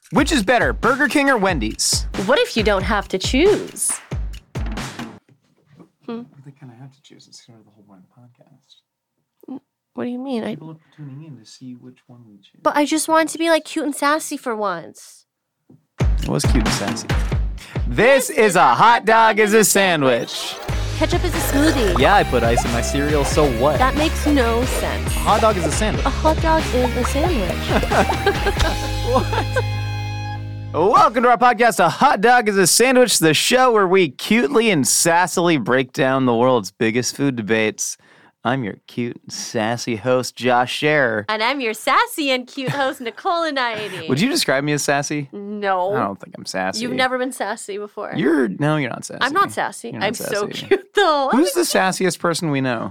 Which is better, Burger King or Wendy's? What if you don't have to choose? They kind of have to choose. It's kind of the whole point of the podcast. What do you mean? People are tuning in to see which one we choose. But I just wanted to be like cute and sassy for once. It was cute and sassy. This is a hot dog is a sandwich. Ketchup is a smoothie. Yeah, I put ice in my cereal, so what? That makes no sense. A hot dog is a sandwich. A hot dog is a sandwich. Welcome to our podcast, A Hot Dog is a Sandwich, the show where we cutely and sassily break down the world's biggest food debates. I'm your cute and sassy host, Josh Scherer. And I'm your sassy and cute host, Nicole Anaidi. Would you describe me as sassy? No. I don't think I'm sassy. You've never been sassy before. You're not sassy. I'm not sassy. You're not I'm sassy. so cute, though. Who's the sassiest person we know?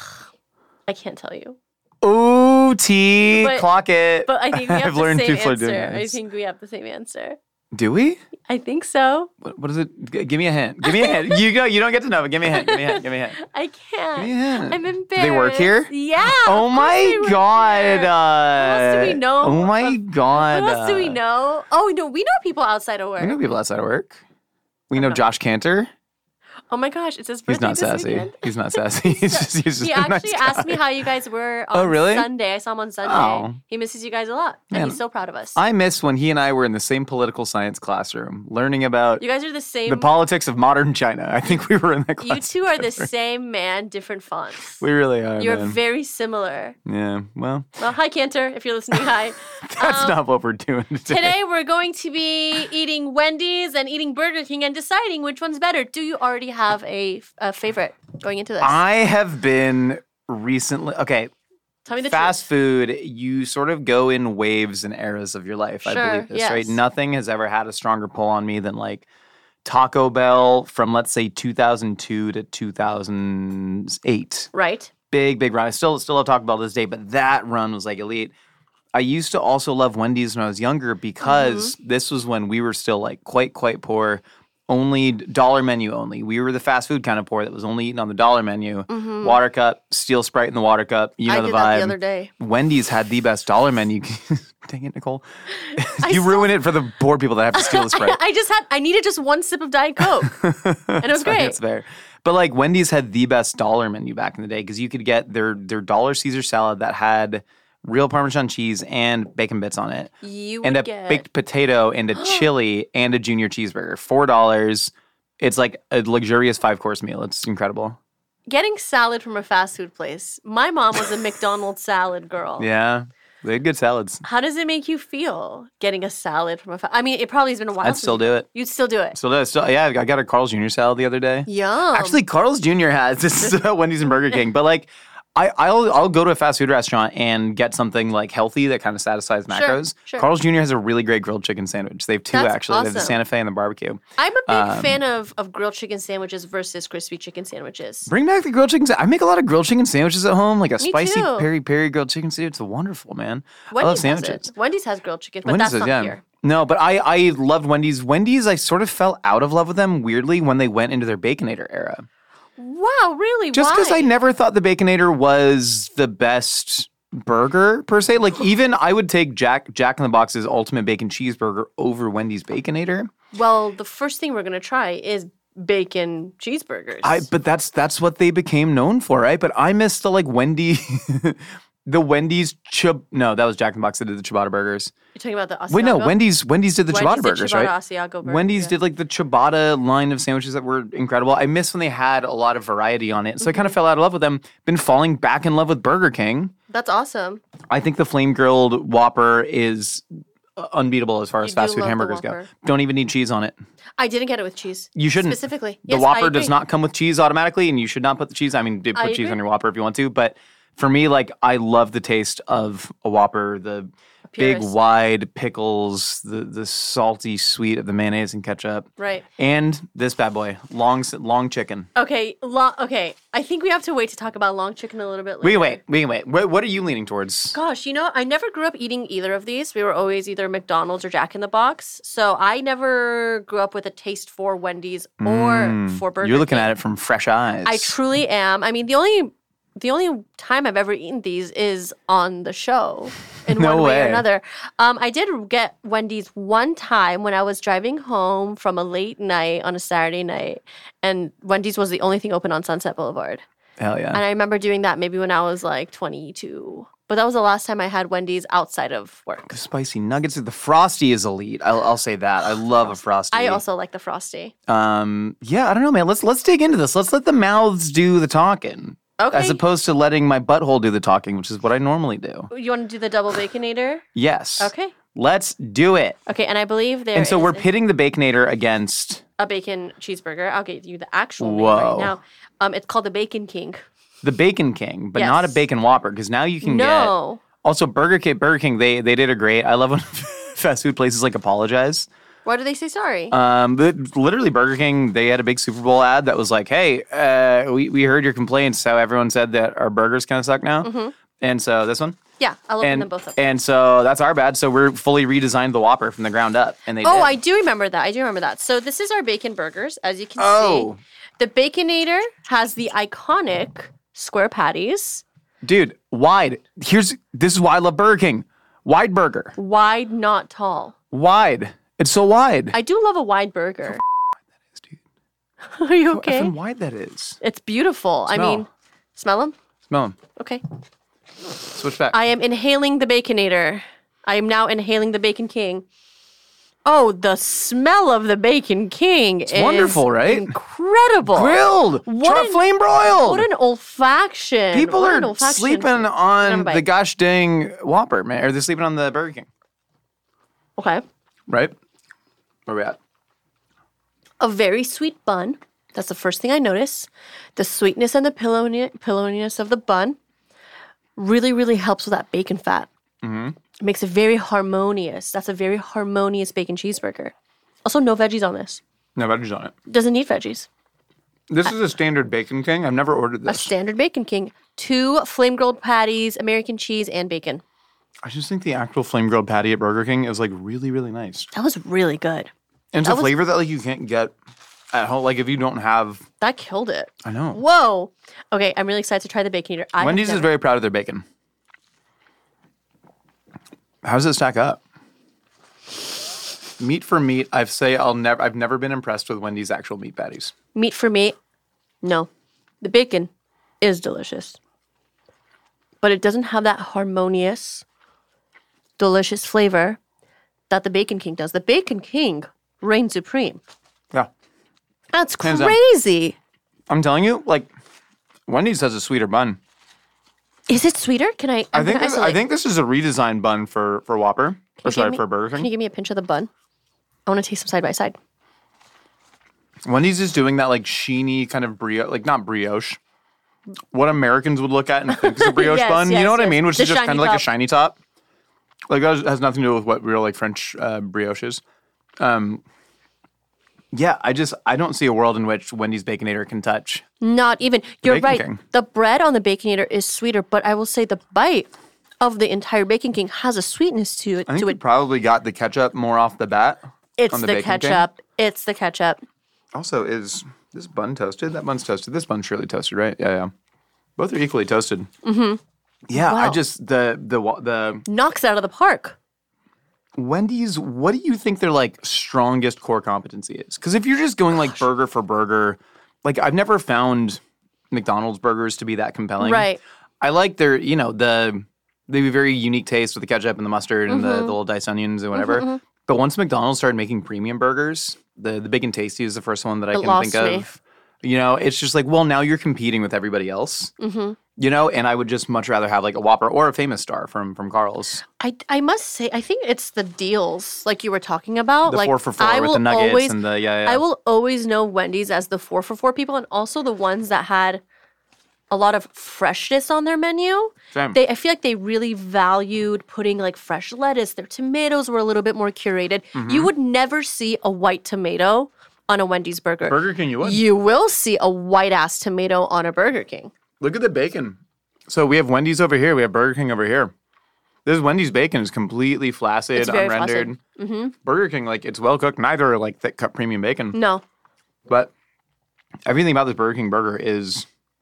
I can't tell you. Ooh, T, But- clock it. But I think we have I've the learned same people are doing answer. I this. think we have the same answer. Do we? I think so. What is it? Give me a hint. Give me a hint. You don't get to know, but give me a hint. Give me a hint. Give me a hint. I can't. Give me a hint. I'm embarrassed. Do they work here? Yeah. Oh of course my they work god. here. Who else do we know? Oh my god. Who else do we know? Oh, no, we know people outside of work. We know people outside of work. We know Josh Cantor. Oh my gosh, it's his birthday He's not this sassy. weekend. He's not sassy. He's just He a nice actually asked me guy. how you guys were on really? Sunday. I saw him on Sunday. Oh. He misses you guys a lot. And Man, he's so proud of us. I miss when he and I were in the same political science classroom, learning about You guys are the same. the politics of modern China. I think we were in that class. You two are the together. same man, different fonts. We really are, You're man. very similar. Yeah, well, Well, hi, Cantor, if you're listening. Hi. that's not what we're doing today. Today, we're going to be eating Wendy's and eating Burger King and deciding which one's better. Do you already have a favorite going into this? I have been recently, okay, Tell me the fast truth. food, you sort of go in waves and eras of your life. I Sure, believe this, yes. right? Nothing has ever had a stronger pull on me than like Taco Bell from, let's say, 2002 to 2008. Right. Big run. I still love Taco Bell to this day, but that run was like elite. I used to also love Wendy's when I was younger because this was when we were still like quite poor. Only dollar menu only. We were the fast food kind of poor that was only eating on the dollar menu. Water cup, steel Sprite in the water cup. You know I the did vibe. that the other day. Wendy's had the best dollar menu. Dang it, Nicole. You still- ruin it for the poor people that have to steal the Sprite. I needed just one sip of Diet Coke. And it was great. That's fair. But like Wendy's had the best dollar menu back in the day because you could get their dollar Caesar salad that had real Parmesan cheese and bacon bits on it. You And would a get baked potato and a chili and a junior cheeseburger. $4. It's like a luxurious 5-course meal. It's incredible. getting salad from a fast food place. My mom was a McDonald's salad girl. Yeah. They had good salads. How does it make you feel getting a salad from I mean, it probably has been a while. I'd still do it. You'd still do it. Yeah, I got a Carl's Jr. salad the other day. Yum. Actually, Carl's Jr. has this is Wendy's and Burger King, but like I'll go to a fast food restaurant and get something like healthy that kind of satisfies macros. Sure. Carl's Jr. has a really great grilled chicken sandwich. They have two That's actually. They have the awesome. Santa Fe and the barbecue. I'm a big fan of grilled chicken sandwiches versus crispy chicken sandwiches. Bring back the grilled chicken. I make a lot of grilled chicken sandwiches at home, like a Me spicy too. peri grilled chicken sandwich. It's wonderful, man. I love Wendy's has sandwiches. it. Wendy's has grilled chicken, but Wendy's that's does, not yeah. here. No, but I loved Wendy's. Wendy's, I sort of fell out of love with them weirdly when they went into their Baconator era. Wow, really? Just because Why? I never thought the Baconator was the best burger per se. Like even I would take Jack in the Box's Ultimate Bacon Cheeseburger over Wendy's Baconator. Well, the first thing we're gonna try is bacon cheeseburgers. But that's what they became known for, right? But I miss the like the Wendy's no, that was Jack in the Box that did the ciabatta burgers. You're talking about the Asiago? Wait, no, Wendy's did the ciabatta burgers, right? Asiago burger, Wendy's yeah. did like the ciabatta line of sandwiches that were incredible. I miss when they had a lot of variety on it. So I kind of fell out of love with them. Been falling back in love with Burger King. That's awesome. I think the flame grilled Whopper is unbeatable as far as You fast do food love the hamburgers go. Whopper. Don't even need cheese on it. I didn't get it with cheese. You shouldn't. Specifically. The Yes, I Whopper does agree. not come with cheese automatically, and you should not put the cheese. I mean, put I cheese agree. on your Whopper if you want to, but for me, like, I love the taste of a Whopper, the big, purist. wide pickles, the salty sweet of the mayonnaise and ketchup. Right. And this bad boy, long chicken. Okay. Okay. I think we have to wait to talk about long chicken a little bit later. We can wait. What are you leaning towards? Gosh, I never grew up eating either of these. We were always either McDonald's or Jack in the Box. So I never grew up with a taste for Wendy's or for Burger You're looking King. at it from fresh eyes. I truly am. I mean, the only the only time I've ever eaten these is on the show in No one way or way. another. I did get Wendy's one time when I was driving home from a late night on a Saturday night, and Wendy's was the only thing open on Sunset Boulevard. Hell yeah. And I remember doing that maybe when I was like 22. But that was the last time I had Wendy's outside of work. The spicy nuggets. The Frosty is elite. I'll say that. I love a Frosty. I also like the Frosty. Yeah, I don't know, man. Let's dig into this. Let's let the mouths do the talking. Okay. As opposed to letting my butthole do the talking, which is what I normally do. You want to do the double Baconator? Yes. Okay. Let's do it. Okay, and I believe there And so is we're pitting the Baconator against a bacon cheeseburger. I'll get you the actual name Whoa. right now. It's called the Bacon King. the Bacon King, but Yes. not a Bacon Whopper, because now you can No. get. Also, Burger King, they did a great. I love when fast food places like apologize. Why do they say sorry? But literally, Burger King, they had a big Super Bowl ad that was like, "Hey, we heard your complaints. How everyone said that our burgers kind of suck now." And so this one, yeah, I'll open them both up. and so that's our bad. So we're fully redesigned the Whopper from the ground up, and they Oh, did. I do remember that. So this is our bacon burgers, as you can Oh. see. The Baconator has the iconic square patties, Dude, wide. This is why I love Burger King. Wide burger, wide, not tall. wide. It's so wide. I do love a wide burger. Dude. Are you How okay? effing wide that is. It's beautiful. I Smell. mean, smell them? Smell them. Okay. Switch back. I am inhaling the Baconator. I am now inhaling the Bacon King. Oh, the smell of the Bacon King is wonderful, right? incredible. Grilled. Try an- flame broiled. What an olfaction. People What an are olfaction. sleeping on Have a bite. the gosh dang Whopper, man. Or they're sleeping on the Burger King. Okay. Right? Where we at? A very sweet bun. That's the first thing I notice. The sweetness and the pillowiness of the bun really, really helps with that bacon fat. It makes it very harmonious. That's a very harmonious bacon cheeseburger. Also, no veggies on this. No veggies on it. Doesn't need veggies. This is a standard Bacon King. I've never ordered A this. standard Bacon King. 2 flame grilled patties, American cheese, and bacon. I just think the actual flame grilled patty at Burger King is like really, really nice. That was really good. And it's That a was- flavor that like you can't get at home. Like if you don't have, That killed it. I know. Whoa. Okay, I'm really excited to try the Baconator. Wendy's is very proud of their bacon. How does it stack up? Meat for meat, I've never been impressed with Wendy's actual meat patties. Meat for meat. No. The bacon is delicious. But it doesn't have that harmonious, delicious flavor that the Bacon King does. The Bacon King reigns supreme. Yeah. That's Hands down. crazy. I'm telling you, like, Wendy's has a sweeter bun. Is it sweeter? Can I? I think this is a redesigned bun for Whopper. Or sorry, for Burger Can you King. give me a pinch of the bun? I want to taste them side by side. Wendy's is doing that like sheeny kind of brioche, like not brioche. What Americans would look at and think is a brioche Yes, bun. You yes, know what I yes. mean? Which The is just shiny kind of like a top. shiny top. Like that has nothing to do with what real like French brioche is. Yeah, I don't see a world in which Wendy's Baconator can touch. Not even. You're Bacon right. King. The bread on the Baconator is sweeter, but I will say the bite of the entire Bacon King has a sweetness to it. I think we probably got the ketchup more off the bat. It's on the, Bacon King. ketchup. It's the ketchup. Also, is this bun toasted? That bun's toasted. This bun's surely toasted, right? Yeah. Both are equally toasted. Mm-hmm. Yeah, I Wow. just the Knocks it out of the park. Wendy's. What do you think their like strongest core competency is? Because if you're just going like burger for burger, like I've never found McDonald's burgers to be that compelling. Right. I like their they have a very unique taste with the ketchup and the mustard and the little diced onions and whatever. But once McDonald's started making premium burgers, the Big and Tasty is the first one that I can lost think me. of. It's just like, well, now you're competing with everybody else. And I would just much rather have like a Whopper or a Famous Star from Carl's. I must say, I think it's the deals like you were talking about. The like 4 for 4 I with will the nuggets always, and the I will always know Wendy's as the 4 for 4 people, and also the ones that had a lot of freshness on their menu. Same. I feel like they really valued putting like fresh lettuce. Their tomatoes were a little bit more curated. You would never see a white tomato on a Wendy's burger. Burger King, you would. You will see a white ass tomato on a Burger King. Look at the bacon. So we have Wendy's over here. We have Burger King over here. This Wendy's bacon is completely flaccid, It's very unrendered. Burger King, like it's well cooked. Neither are like thick cut premium bacon. No. But everything about this Burger King burger is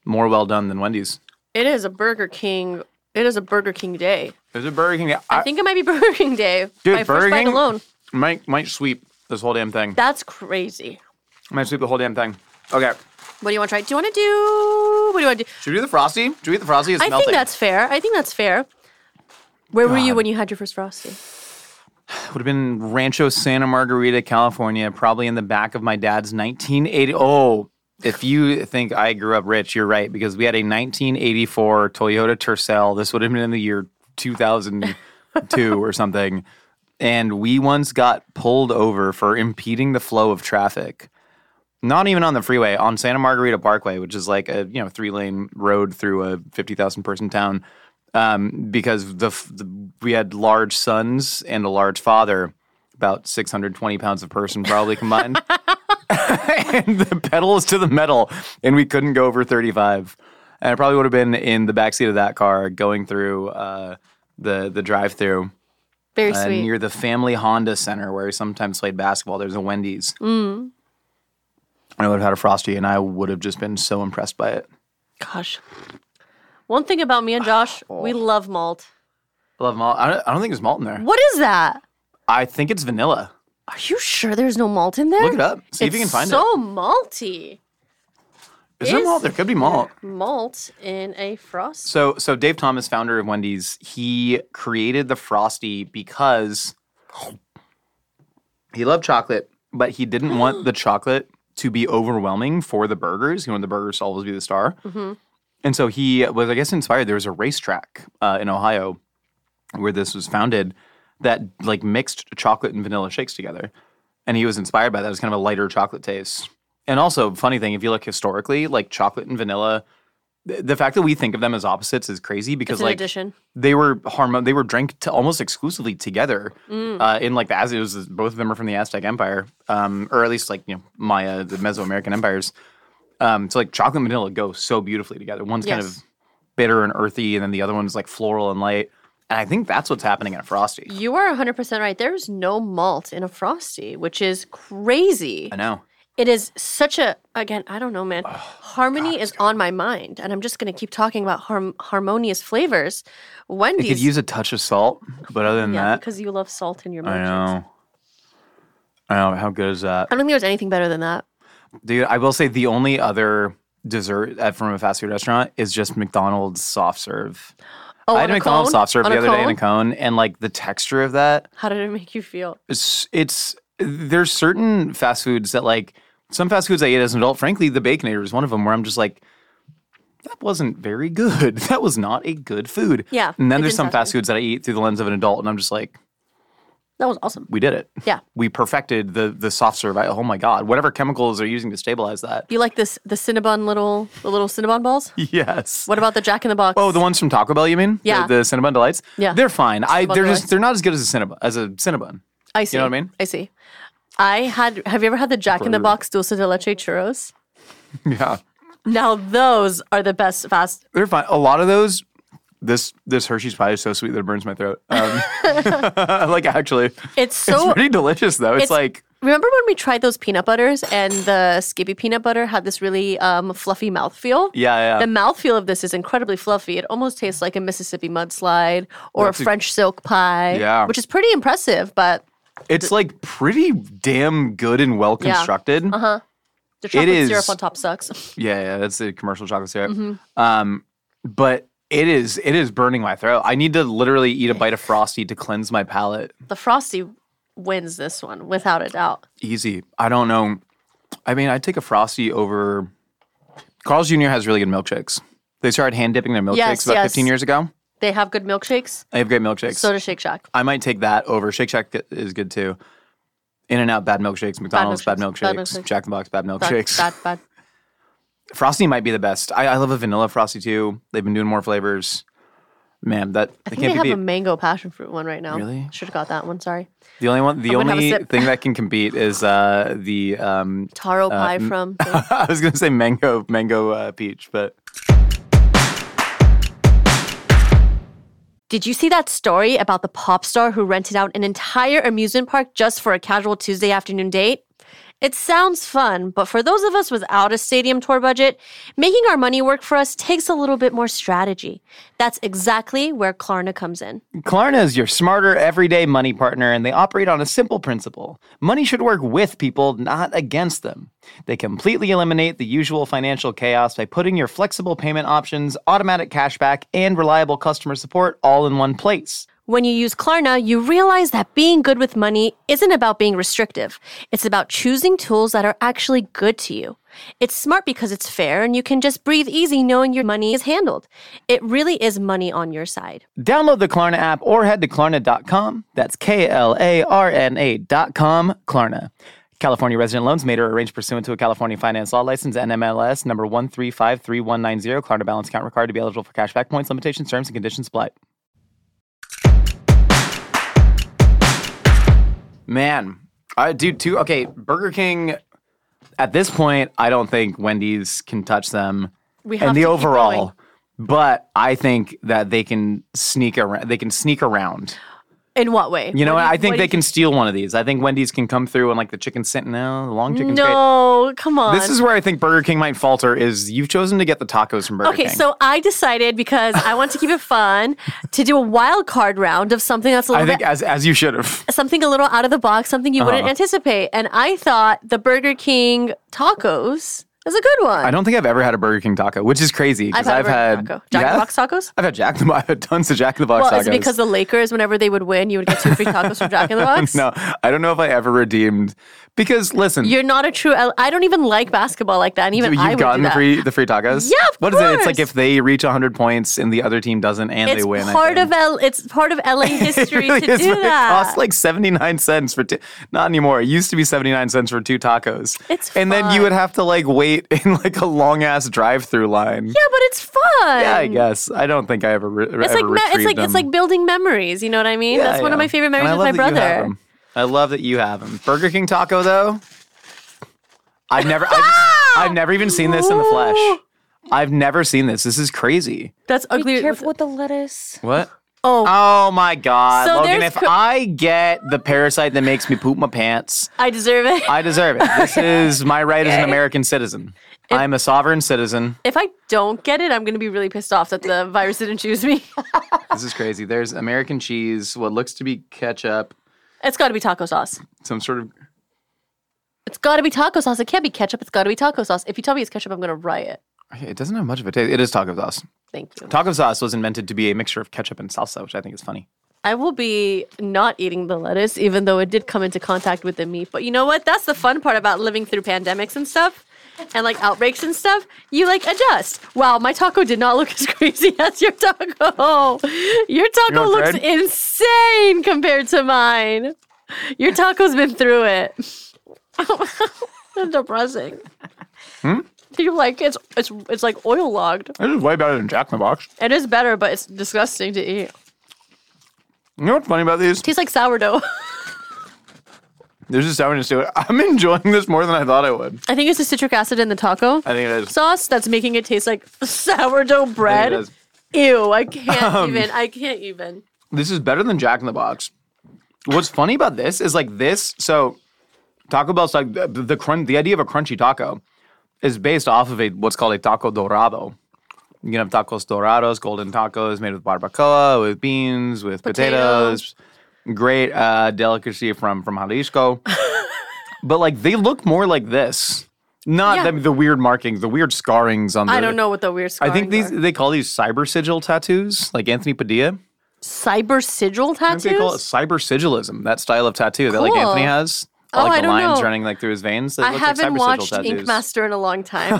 more well done than Wendy's. It is a Burger King. It is a Burger King day. There's a Burger King. I think it might be Burger King day. Dude, My Burger first bite King alone. might sweep this whole damn thing. That's crazy. Might sweep the whole damn thing. Okay. What do you want to try? Do you want to do? What do you want to do? Should we do the Frosty? Should we eat the Frosty? It's I melting. think that's fair. Where were you when you had your first Frosty? Would have been Rancho Santa Margarita, California, probably in the back of my dad's 1980. Oh, if you think I grew up rich, you're right, because we had a 1984 Toyota Tercel. This would have been in the year 2002 or something. And we once got pulled over for impeding the flow of traffic. Not even on the freeway, on Santa Margarita Parkway, which is like a 3-lane road through a 50,000 person town. Because we had large sons and a large father, about 620 pounds of person probably combined. And the pedal is to the metal, and we couldn't go over 35. And I probably would have been in the backseat of that car going through the drive-through. Very sweet. Near the family Honda Center where we sometimes played basketball. There's a Wendy's. I would have had a Frosty, and I would have just been so impressed by it. Gosh. One thing about me and Josh, we love malt. I love malt. I don't think there's malt in there. What is that? I think it's vanilla. Are you sure there's no malt in there? Look it up. See if you can find it. It's so malty. Is there malt? There could be malt. Malt in a Frosty. So Dave Thomas, founder of Wendy's, he created the Frosty because he loved chocolate, but he didn't want the chocolate to be overwhelming for the burgers. He wanted the burgers to always be the star. Mm-hmm. And so he was, I guess, inspired. There was a racetrack in Ohio where this was founded that like mixed chocolate and vanilla shakes together. And he was inspired by that. It was kind of a lighter chocolate taste. And also, funny thing, if you look historically, like chocolate and vanilla, the fact that we think of them as opposites is crazy because It's an like addition. they were drank almost exclusively together in like the it was both of them are from the Aztec Empire, or at least like Maya, the Mesoamerican empires. So like chocolate and vanilla go so beautifully together. One's kind of bitter and earthy, and then the other one's like floral and light. And I think that's what's happening in a Frosty. You are 100% right. There's no malt in a Frosty, which is crazy. I know. It is such a, again, I don't know, man. Harmony is on my mind, and I'm just going to keep talking about harmonious flavors. Wendy's. It could use a touch of salt, but other than that. Because you love salt in your I milkshakes. know. How good is that? I don't think there's anything better than that. Dude, I will say the only other dessert from a fast food restaurant is just McDonald's soft serve. Oh, I had a McDonald's soft serve the other day in a cone, and like the texture of that. How did it make you feel? It's there's certain fast foods that like some fast foods I ate as an adult. Frankly, the Baconator is one of them where I'm just like, that wasn't very good. That was not a good food. Yeah. And then there's some fast foods that I eat through the lens of an adult, and I'm just like, that was awesome. we did it. Yeah. We perfected the soft serve. Oh my God. Whatever chemicals they're using to stabilize that. You like the Cinnabon the little Cinnabon balls? Yes. What about the Jack in the Box? Oh, the ones from Taco Bell, you mean? Yeah. The Cinnabon Delights? Yeah. They're fine. Delights. They're not as good as a Cinnabon. I see. You know what I mean? I see. Have you ever had the Jack in the Box dulce de leche churros? Yeah. Now those are the best fast. They're fine. A lot of those, this Hershey's pie is so sweet that it burns my throat. Like actually. It's pretty delicious though. It's like. Remember when we tried those peanut butters and the Skippy peanut butter had this really fluffy mouthfeel? Yeah. The mouthfeel of this is incredibly fluffy. It almost tastes like a Mississippi mudslide or a French silk pie. Yeah. Which is pretty impressive, but. It's like pretty damn good and well constructed. Uh-huh. The chocolate syrup on top sucks. Yeah, that's the commercial chocolate syrup. Mm-hmm. But it is burning my throat. I need to literally eat a bite of Frosty to cleanse my palate. The Frosty wins this one, without a doubt. Easy. I don't know. I mean, I'd take a Frosty over... Carl's Jr. has really good milkshakes. They started hand dipping their milkshakes about 15 years ago. They have good milkshakes. They have great milkshakes. So does Shake Shack. I might take that over. Shake Shack is good too. In-N-Out, bad milkshakes. McDonald's, bad milkshakes. Jack in the Box, bad milkshakes. Bad. Frosty might be the best. I love a vanilla Frosty too. They've been doing more flavors. Man, I think they have a mango passion fruit one right now. Really? Should have got that one. Sorry. The only thing that can compete is the taro pie from. I was gonna say mango peach, but. Did you see that story about the pop star who rented out an entire amusement park just for a casual Tuesday afternoon date? It sounds fun, but for those of us without a stadium tour budget, making our money work for us takes a little bit more strategy. That's exactly where Klarna comes in. Klarna is your smarter, everyday money partner, and they operate on a simple principle. Money should work with people, not against them. They completely eliminate the usual financial chaos by putting your flexible payment options, automatic cashback, and reliable customer support all in one place. When you use Klarna, you realize that being good with money isn't about being restrictive. It's about choosing tools that are actually good to you. It's smart because it's fair and you can just breathe easy knowing your money is handled. It really is money on your side. Download the Klarna app or head to Klarna.com. That's KLARNA.com, Klarna. California resident loans made or arranged pursuant to a California finance law license NMLS number 1353190. Klarna balance account required to be eligible for cashback points. Limitations, terms, and conditions apply. Man, Burger King, at this point, I don't think Wendy's can touch them in the overall, but I think that they can sneak around. In what way? You know, I think they can steal one of these. I think Wendy's can come through and like the chicken sentinel, the long chicken. No, come on. This is where I think Burger King might falter is you've chosen to get the tacos from Burger King. Okay, so I decided because I want to keep it fun to do a wild card round of something that's a little bit, as you should have. Something a little out of the box, something you wouldn't anticipate. And I thought the Burger King tacos is a good one. I don't think I've ever had a Burger King taco, which is crazy because I've had Jack in the Box tacos. I've had tons of Jack in the Box tacos. Well, is it because the Lakers, whenever they would win, you would get 2 free tacos from Jack in the Box? No, I don't know if I ever redeemed. Because listen, you're not a true. I don't even like basketball like that. And even I would do that. You've gotten the free tacos. Yeah, of course. What is it? It's like if they reach 100 points and the other team doesn't, and they win. It's part of LA history really to do that. It costs like 79 cents for not anymore. It used to be 79 cents for 2 tacos. It's fun. And then you would have to like wait in like a long ass drive-through line. Yeah, but it's fun. Yeah, I guess. I don't think I ever. It's like building memories. You know what I mean? Yeah, That's one of my favorite memories with my brother. I love that you have them. Burger King taco though. I've never even seen this in the flesh. I've never seen this. This is crazy. That's ugly. Be careful with the lettuce. What? Oh my God. So Logan, if I get the parasite that makes me poop my pants, I deserve it. I deserve it. This is my right as an American citizen. I'm a sovereign citizen. If I don't get it, I'm going to be really pissed off that the virus didn't choose me. This is crazy. There's American cheese, what looks to be ketchup. It's got to be taco sauce. Some sort of... It's got to be taco sauce. It can't be ketchup. It's got to be taco sauce. If you tell me it's ketchup, I'm going to riot. It doesn't have much of a taste. It is taco sauce. Thank you. Taco sauce was invented to be a mixture of ketchup and salsa, which I think is funny. I will be not eating the lettuce, even though it did come into contact with the meat. But you know what? That's the fun part about living through pandemics and stuff. And like outbreaks and stuff, you like adjust. Wow, my taco did not look as crazy as your taco. Your taco looks insane compared to mine. Your taco's been through it. That's depressing. You like it's like oil logged. This is way better than Jack in the Box. It is better, but it's disgusting to eat. You know what's funny about these? It tastes like sourdough. There's a sourness to it. I'm enjoying this more than I thought I would. I think it's the citric acid in the taco. I think it is. Sauce that's making it taste like sourdough bread. I think it is. Ew, I can't even. This is better than Jack in the Box. What's funny about this is like this. So Taco Bell's like the idea of a crunchy taco is based off of what's called a taco dorado. You can have tacos dorados, golden tacos made with barbacoa, with beans, with potatoes. Great delicacy from Jalisco. But like they look more like this. Not the weird markings, the weird scarrings on the... I don't know what the weird scarrings I think they call these cyber sigil tattoos, like Anthony Padilla. Cyber sigil tattoos? I think they call it cyber sigilism, that style of tattoo that like Anthony has. Like the lines running like through his veins. I haven't watched Ink Master in a long time.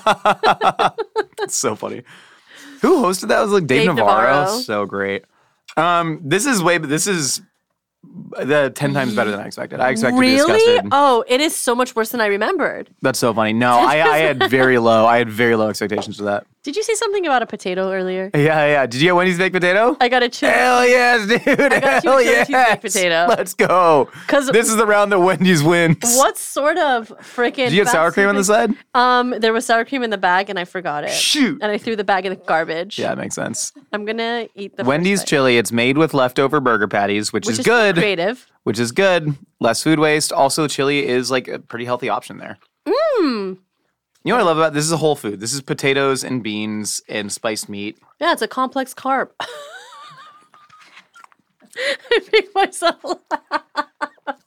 That's so funny. Who hosted that? It was like Dave Navarro. So great. This is the 10 times better than I expected. I expected to be disgusted. Oh, it is so much worse than I remembered. That's so funny. No, I had very low expectations for that. Did you say something about a potato earlier? Yeah. Did you get Wendy's baked potato? I got a chili. Hell yes, dude. I got you Hell a chili cheese yes. baked potato. Let's go. 'Cause- this is the round that Wendy's wins. What sort of freaking? Did you get sour cream on the side? There was sour cream in the bag, and I forgot it. Shoot. And I threw the bag in the garbage. Yeah, that makes sense. I'm gonna eat the Wendy's first bite, chili, it's made with leftover burger patties, which is good. Creative. Which is good. Less food waste. Also, chili is like a pretty healthy option there. You know what I love about this is a whole food. This is potatoes and beans and spiced meat. Yeah, it's a complex carb. I make myself laugh.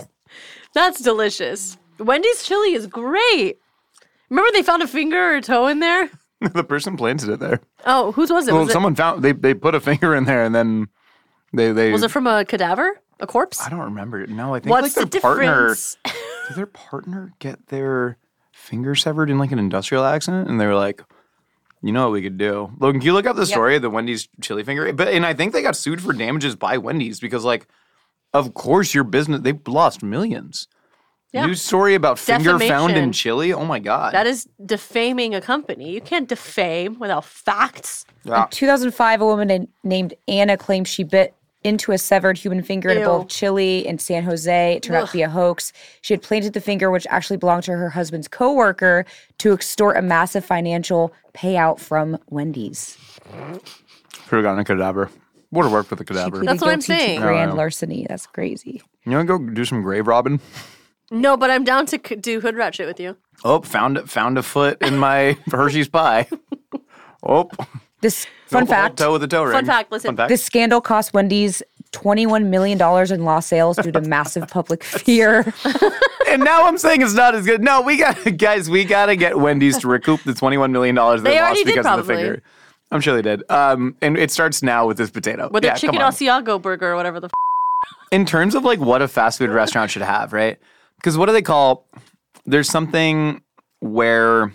That's delicious. Wendy's chili is great. Remember they found a finger or a toe in there? The person planted it there. Oh, whose was it? Well, Was someone found they put a finger in there and then they it from a cadaver? A corpse? I don't remember. No, I think What's like the their partner difference? did their partner get their finger severed in like an industrial accident? And they were like, you know what we could do? Logan, can you look up the story of the Wendy's chili finger? And I think they got sued for damages by Wendy's because like, of course your business, they've lost millions. Yeah. News story about finger found in Defamation. chili? Oh my God. That is defaming a company. You can't defame without facts. Yeah. In 2005, a woman named Anna claimed she bit into a severed human finger in a bowl Ew. of chili in San Jose. It turned out to be a hoax. She had planted the finger, which actually belonged to her husband's coworker, to extort a massive financial payout from Wendy's. Could have gotten a cadaver. Would have worked with a She cadaver. pleaded That's what I'm guilty to saying. grand No, I know. larceny. That's crazy. You want to go do some grave robbing? No, but I'm down to do hood rat shit with you. Oh, found a foot in my Hershey's pie. Oh, This fun Nope, fact. toe with a toe ring. Fun fact, listen. Fun fact. This scandal cost Wendy's $21 million in lost sales due to massive public fear. And now I'm saying it's not as good. No, we got to get Wendy's to recoup the $21 million they They lost already did, because of the probably. finger. I'm sure they did. And it starts now with this potato. With Yeah, a chicken come on. Asiago burger or whatever the In terms of like what a fast food restaurant should have, right? Because what do they call? There's something where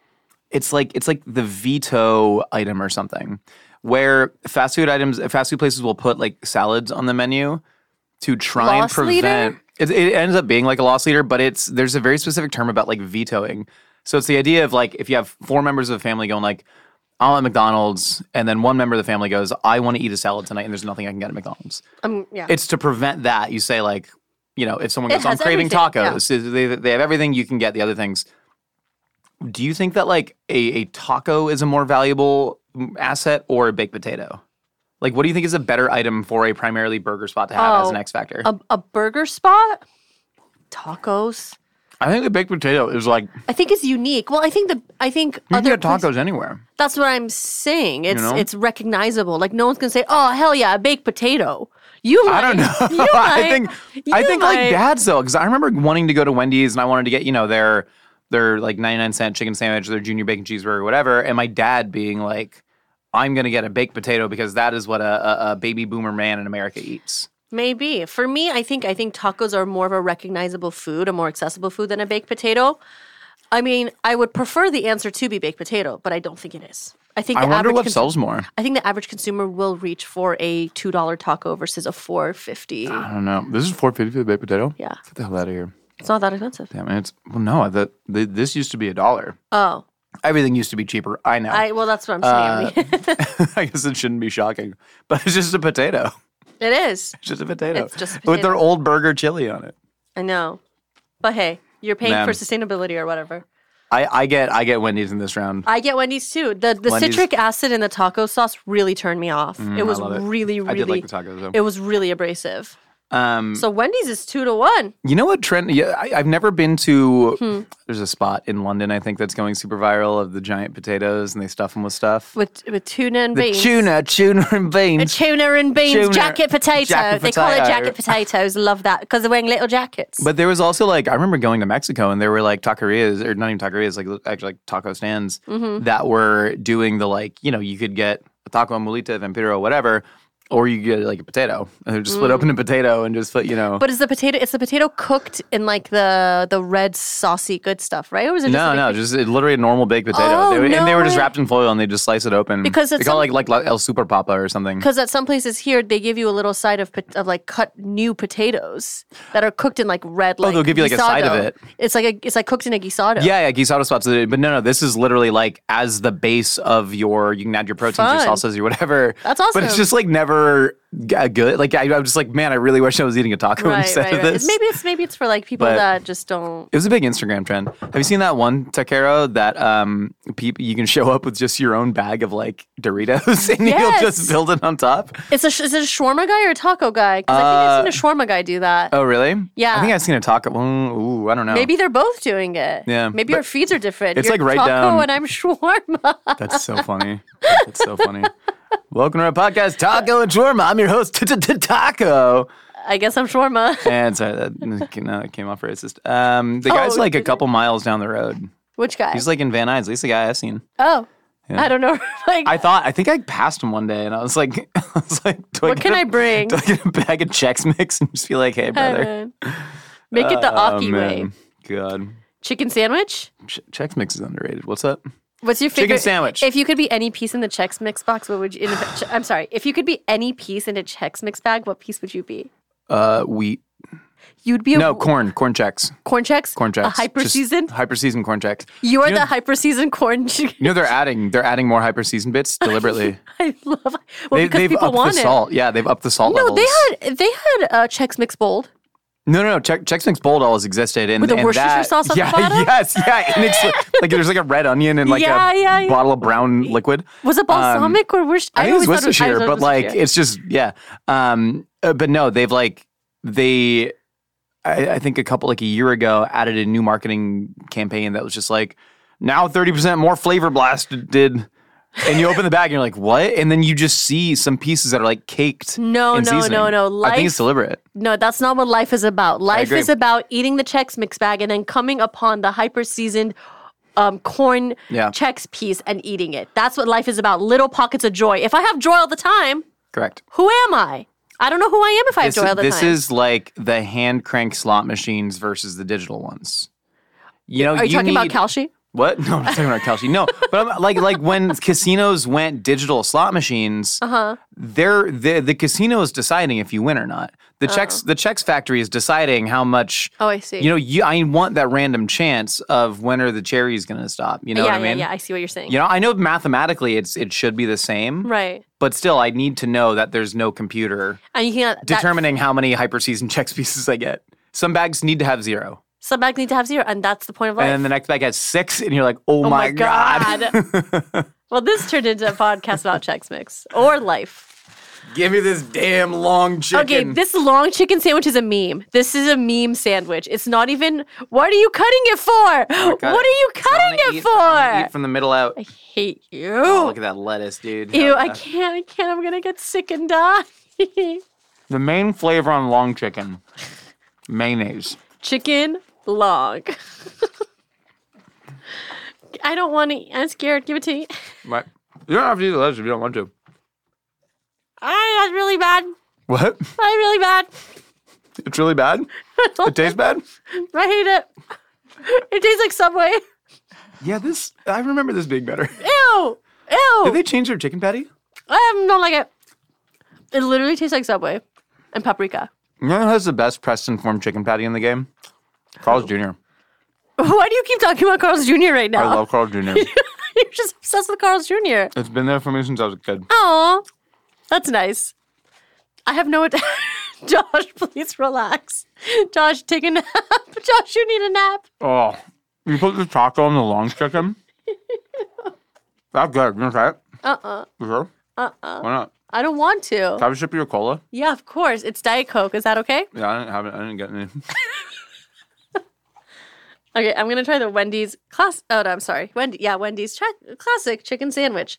it's like the veto item or something, where fast food places will put like salads on the menu to try and Loss prevent. leader? It ends up being like a loss leader, but there's a very specific term about like vetoing. So it's the idea of like if you have 4 members of the family going like, I'm at McDonald's, and then one member of the family goes, I want to eat a salad tonight, and there's nothing I can get at McDonald's. yeah. It's to prevent that. You say like, you know, if someone It goes, I'm has craving everything, tacos, they have everything you can get the other things. Do you think that like a taco is a more valuable asset or a baked potato? Like, what do you think is a better item for a primarily burger spot to have as an X factor? a burger spot? Tacos? I think the baked potato is like I think it's unique. Well, I think you can other get tacos anywhere. That's what I'm saying. It's know? it's recognizable. Like no one's gonna say, "Oh hell yeah, a baked potato." You might. I don't know. You I might. think like dads though, because I remember wanting to go to Wendy's and I wanted to get their like 99-cent chicken sandwich, their junior bacon cheeseburger, or whatever, and my dad being like, "I'm gonna get a baked potato because that is what a baby boomer man in America eats." Maybe for me, I think tacos are more of a recognizable food, a more accessible food than a baked potato. I mean, I would prefer the answer to be baked potato, but I don't think it is. I think I the wonder average what sells more. I think the average consumer will reach for a $2 taco versus a $4.50. I don't know. This is $4.50 for the baked potato. Yeah. Get the hell out of here. It's not that expensive. Damn it. This used to be $1. Oh, Everything used to be cheaper. I know. well, that's what I'm saying. I guess it shouldn't be shocking, but it's just a potato. It is. It's just a potato. It's just a With their potato. old burger chili on it. I know, but hey, you're paying Man. for sustainability or whatever. I get Wendy's in this round. I get Wendy's too. The Wendy's- citric acid in the taco sauce really turned me off. It was I love it. really, I really. did like the tacos though. It was really abrasive. Um, So Wendy's is 2-1. you know what trend? Yeah, I've never been to. Hmm. There's a spot in London I think that's going super viral of the giant potatoes and they stuff them with stuff. With tuna and The beans. tuna and beans. Tuna and beans, Tuna- jacket potato. jacket They call it potato. jacket potatoes. Love that because they're wearing little jackets. But there was also like I remember going to Mexico and there were like taquerias or not even taquerias, like actually like taco stands Mm-hmm. that were doing the like you could get a taco mulita, vampiro, whatever, Or you get like a potato. And just split open a potato and just put, But is the potato cooked in like the red saucy good stuff, right? Or is it just just literally a normal baked potato. Oh, And they were just way. wrapped in foil and they just slice it open. Because they it's call it like El Super Papa or something. Because at some places here, they give you a little side of like cut new potatoes that are cooked in like red. Like they'll give you like a side of guisado. it. It's like cooked in a guisado. Yeah, guisado spots. But no, this is literally like as the base of you can add your proteins, your Fun. salsas, your whatever. That's awesome. But it's just like never good. Like I'm just like, man, I really wish I was eating a taco instead of this. Maybe it's for like people that just don't. It was a big Instagram trend. Have you seen that one taquero that you can show up with just your own bag of like Doritos and you'll just build it on top? Is it a shawarma guy or a taco guy? Because I think I've seen a shawarma guy do that. Oh, really? Yeah. I think I've seen a taco. Ooh, I don't know. Maybe they're both doing it. Yeah, Maybe our feeds are different. it's You're like right taco down- and I'm shawarma. That's so funny. That's so funny. Welcome to our podcast, Taco and Shawarma. I'm your host, Taco. I guess I'm shawarma. And sorry, that came off racist. The guy's like a couple miles down the road. Which guy? He's like in Van Nuys. At least the guy I've seen. Oh. I don't know. Like, I think I passed him one day and I was like, do what can I bring? Do I get a bag of Chex Mix and just be like, hey, brother? Man. Make it the Aki way. God. Chicken sandwich? Chex Mix is underrated. What's up? What's your favorite? Chicken sandwich. If you could be any piece in the Chex Mix box, what would you? I'm sorry. If you could be any piece in a Chex Mix bag, what piece would you be? Wheat. You'd be corn Chex. Corn Chex? Corn Chex. A hyper seasoned? Hyper seasoned corn Chex. You are the hyper seasoned corn. They're adding more hyper seasoned bits deliberately. I love. Well, because they've people upped want the it. salt. Yeah, they've upped the salt No, levels. they had Chex Mix Bold. No. Chex Mix Bold always existed, and With the and Worcestershire sauce on the bottom? Yes, and it's like there's like a red onion and like a bottle of brown liquid. Was it balsamic or Worcestershire? I think it's always thought Worcestershire, it was but like Worcestershire. it's just but no, I think a year ago added a new marketing campaign that was just like now 30% more flavor blasted. And you open the bag and you're like, what? And then you just see some pieces that are like caked. No. I think it's deliberate. No, that's not what life is about. Life agree. is about eating the Chex Mix bag and then coming upon the hyper seasoned corn Chex piece and eating it. That's what life is about. Little pockets of joy. If I have joy all the time, Correct. who am I? I don't know who I am if I have joy all the time. This is like the hand crank slot machines versus the digital ones. Are you talking about Kalshi? What? No, I'm not talking about Kalshi. No, but I'm like when casinos went digital slot machines, the casino is deciding if you win or not. The Chex factory is deciding how much. Oh, I see. I want that random chance of when are the cherries going to stop. You know what I mean? Yeah, I see what you're saying. I know mathematically it should be the same. Right. But still, I need to know that there's no computer And you can't determining how many hyper seasoned Chex pieces I get. Some bags need to have 0. Some bags need to have 0, and that's the point of life. And then the next bag has 6, and you're like, oh my God. Well, this turned into a podcast about Chex Mix or life. Give me this damn long chicken. Okay, this long chicken sandwich is a meme. This is a meme sandwich. It's not even, what are you cutting it for? What are you cutting it for? Eat from the middle out. I hate you. Oh, look at that lettuce, dude. Ew, Hell I yeah. can't. I'm going to get sick and die. The main flavor on long chicken, mayonnaise. Chicken long. I don't want to. I'm scared. Give it to me. Right. You don't have to eat the lettuce if you don't want to. That's really bad. What? That's really bad. It's really bad? It tastes bad? I hate it. It tastes like Subway. Yeah, I remember this being better. Ew. Ew. Did they change their chicken patty? I don't like it. It literally tastes like Subway and paprika. You know who has the best Preston Form chicken patty in the game? Carl's Jr. Why do you keep talking about Carl's Jr. right now? I love Carl's Jr. You're just obsessed with Carl's Jr. It's been there for me since I was a kid. Aw, that's nice. I have no... Josh, please relax. Josh, take a nap. Josh, you need a nap. Oh, you put the taco on the long chicken? That's good. You want to try it? You sure? Why not? I don't want to. Can I have a sip of your cola? Yeah, of course. It's Diet Coke. Is that okay? Yeah, I didn't have it. I didn't get any. Okay, I'm gonna try the Wendy's Oh no, I'm sorry. Wendy's classic chicken sandwich.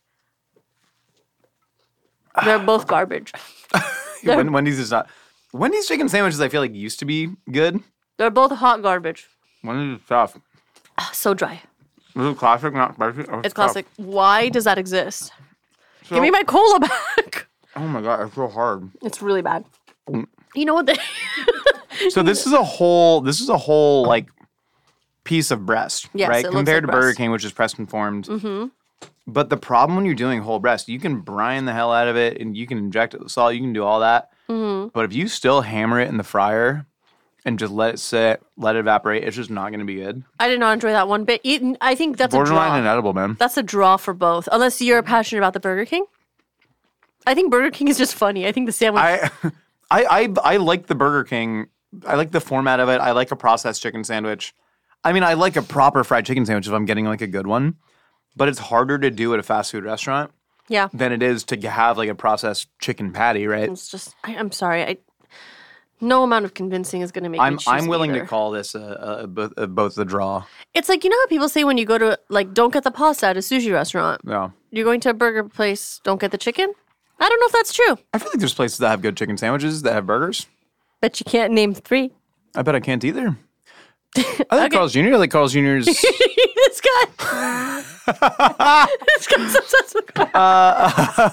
They're both garbage. Wendy's is not. Wendy's chicken sandwiches, I feel like, used to be good. They're both hot garbage. Wendy's is tough. So dry. Is it classic, not spicy? It's classic. Why does that exist? Give me my cola back. Oh my God, it's so hard. It's really bad. You know what? So this is a whole like piece of breast, Yes, right? it looks Compared like to Burger breast. King, which is pressed and formed. Mm-hmm. But the problem when you're doing whole breast, you can brine the hell out of it, and you can inject it with salt. You can do all that. Mm-hmm. But if you still hammer it in the fryer and just let it sit, let it evaporate, it's just not going to be good. I did not enjoy that one bit. I think that's a Borderline draw. inedible, man. That's a draw for both, unless you're passionate about the Burger King. I think Burger King is just funny. I think the sandwich. I like the Burger King. I like the format of it. I like a processed chicken sandwich. I mean, I like a proper fried chicken sandwich if I'm getting like a good one. But it's harder to do at a fast food restaurant yeah. than it is to have like a processed chicken patty, right? It's just. I'm sorry. No amount of convincing is going to make me choose I'm willing either. to call this both the draw. It's like, you know how people say when you go to, like, don't get the pasta at a sushi restaurant. Yeah. You're going to a burger place, don't get the chicken? I don't know if that's true. I feel like there's places that have good chicken sandwiches that have burgers. Bet you can't name 3. I bet I can't either. I like Carl's Jr. I like Carl's Jr.'s. This guy. This guy's obsessed with Carl.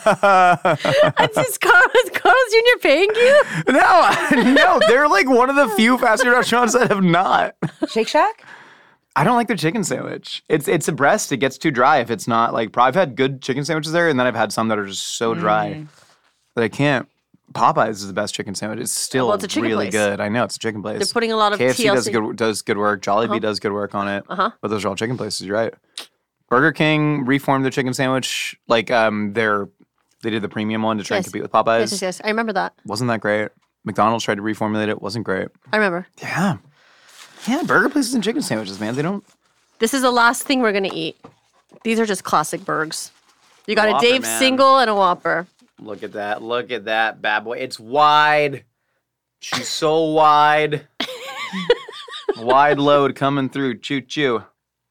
Is Carl's Jr. paying you? No, they're like one of the few fast food restaurants that have not. Shake Shack? I don't like their chicken sandwich. It's a breast. It gets too dry if it's not like. I've had good chicken sandwiches there, and then I've had some that are just so dry that I can't. Popeyes is the best chicken sandwich. It's still Well, it's a chicken really place. good. I know it's a chicken place. They're putting a lot of KFC TLC. does good work. Jollibee does good work on it. But those are all chicken places. You're right. Burger King reformed their chicken sandwich. Like they did the premium one to try and compete with Popeyes. Yes. I remember that. Wasn't that great? McDonald's tried to reformulate it. Wasn't great. I remember. Yeah, burger places and chicken sandwiches, man. They don't. This is the last thing we're going to eat. These are just classic burgers. You got Whopper, a Dave man. single and a Whopper. Look at that bad boy. It's wide. She's so wide. Wide load coming through. Choo choo.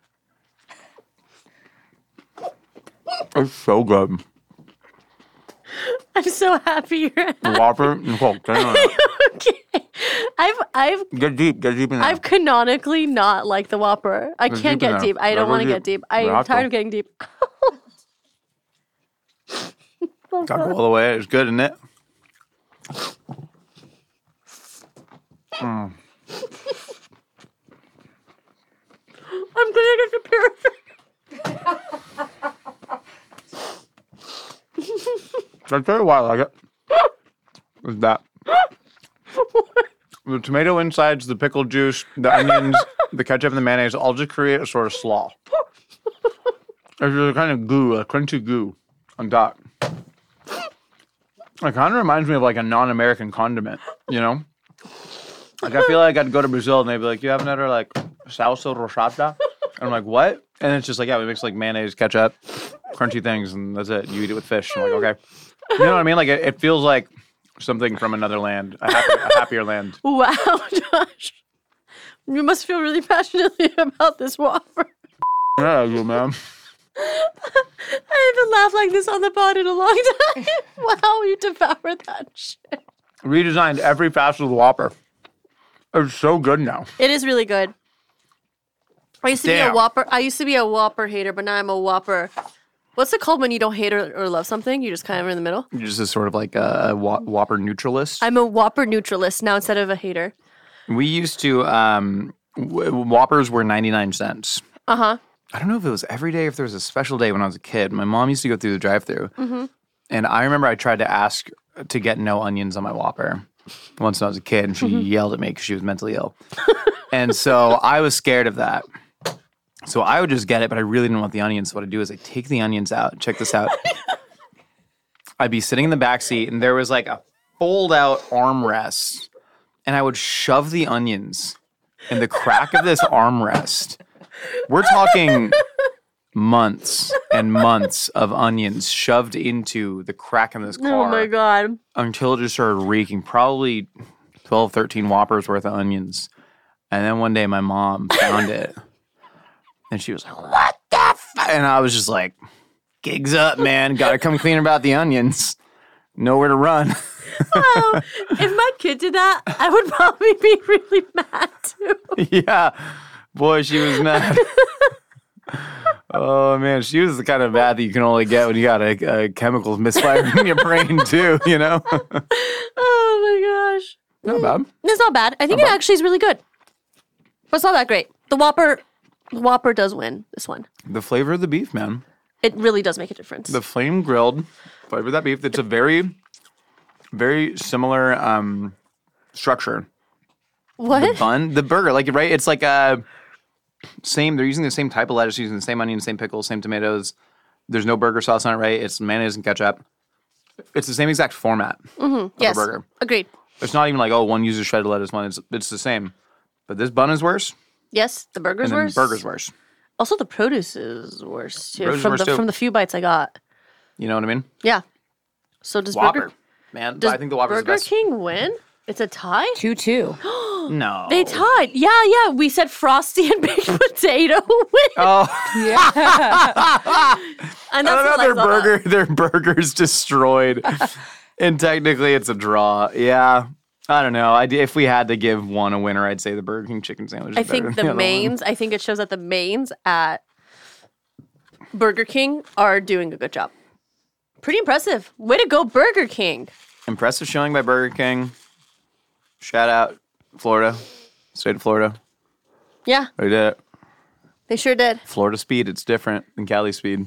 It's so good. I'm so happy you're The Whopper and Coke. okay. I've Get deep in there. I've canonically not liked the Whopper. I Get can't deep in get there. deep. I don't Go want to deep. get deep. You I'm have tired to. of getting deep. Gotta go all the way. It's good, isn't it? I'm gonna get the parrot. I'll tell you why I like it. It's that. The tomato insides, the pickle juice, the onions, the ketchup, and the mayonnaise all just create a sort of slaw. There's a kind of goo, a crunchy goo on top. It kind of reminds me of like a non-American condiment, you know? Like I feel like I'd go to Brazil and they'd be like, you haven't had our like salsa rosada? And I'm like, what? And it's just like, yeah, we mix like mayonnaise, ketchup, crunchy things, and that's it. You eat it with fish. I'm like, okay. You know what I mean? Like it feels like something from another land, a happier land. Wow, Josh. You must feel really passionately about this Whopper. Yeah, you man. I haven't laughed like this on the pod in a long time. Wow, you devoured that shit. Redesigned every facet of the Whopper. It's so good now. It is really good. I used to be a Damn. Whopper. I used to be a Whopper hater, but now I'm a Whopper. What's it called when you don't hate or love something? You just kind of are in the middle. You're just a sort of like a Whopper neutralist. I'm a Whopper neutralist now instead of a hater. We used to, Whoppers were 99 cents. Uh-huh. I don't know if it was every day or if there was a special day when I was a kid. My mom used to go through the drive-thru. And I remember I tried to ask to get no onions on my Whopper once when I was a kid, and she yelled at me because she was mentally ill. And so I was scared of that. So I would just get it, but I really didn't want the onions. So what I'd do is I'd take the onions out. Check this out. I'd be sitting in the back seat, and there was like a fold-out armrest, and I would shove the onions in the crack of this armrest. We're talking months and months of onions shoved into the crack in this car. Oh my God. Until it just started reeking, probably 12, 13 Whoppers worth of onions. And then one day my mom found it. And she was like, what the f-? And I was just like, gigs up, man. Gotta come clean about the onions. Nowhere to run. Oh, if my kid did that, I would probably be really mad too. Yeah. Boy, she was mad. Oh, man. She was the kind of bath that you can only get when you got a chemical misfire in your brain, too, you know? Oh, my gosh. Not bad. It's not bad. I think it actually is really good. But it's not that great. The Whopper does win this one. The flavor of the beef, man. It really does make a difference. The flame grilled flavor of that beef. It's a very, very similar structure. What? The bun, the burger, like, right? It's like same. They're using the same type of lettuce, using the same onions, same pickles, same tomatoes. There's no burger sauce on it, right? It's mayonnaise and ketchup. It's the same exact format of Yes. a burger. Agreed. It's not even like, oh, one uses shredded lettuce, one. It's the same. But this bun is worse, Yes, the burger's and then worse. the burger's worse. Also, the produce is worse too. Produce is From worse, the too. from the few bites I got. You know what I mean? Yeah. So does Whopper. Man, Does I think the Whopper's the Burger best. King win? It's a tie? 2-2. No. They tied. Yeah. We said Frosty and baked potato win. Oh, And I that's don't know. what Their burger's destroyed, and technically it's a draw. Yeah, I don't know. If we had to give one a winner, I'd say the Burger King chicken sandwich. I Is better think than the other mains, I think it shows that the mains at Burger King are doing a good job. Pretty impressive. Way to go, Burger King. Impressive showing by Burger King. Shout out Florida, state of Florida. Yeah, They did it. they sure did. Florida speed, it's different than Cali speed.